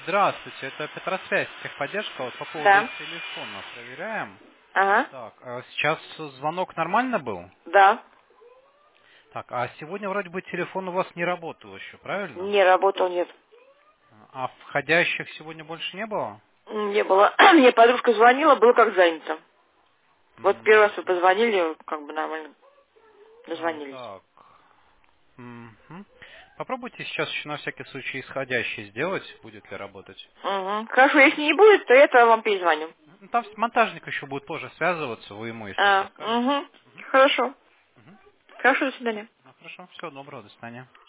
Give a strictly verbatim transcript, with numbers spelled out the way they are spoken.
Здравствуйте, это Петросвязь, техподдержка. Вот по поводу Да. телефона проверяем. Ага. Так, а сейчас звонок нормально был? Да. Так, а сегодня вроде бы телефон у вас не работал еще, правильно? Не работал, нет. А входящих сегодня больше не было? Не было. Мне подружка звонила, было как занято. Вот первый раз вы Мгм. позвонили, как бы нормально А, дозвонились. так. Мгм. Попробуйте сейчас еще на всякий случай исходящий сделать, будет ли работать. Угу. Хорошо, если не будет, то я тогда вам перезвоню. Ну, там монтажник еще будет позже связываться, вы ему, если что, А, скажете. угу. Хорошо. Мгм. Хорошо, до свидания. Ну, хорошо, всего доброго, до свидания.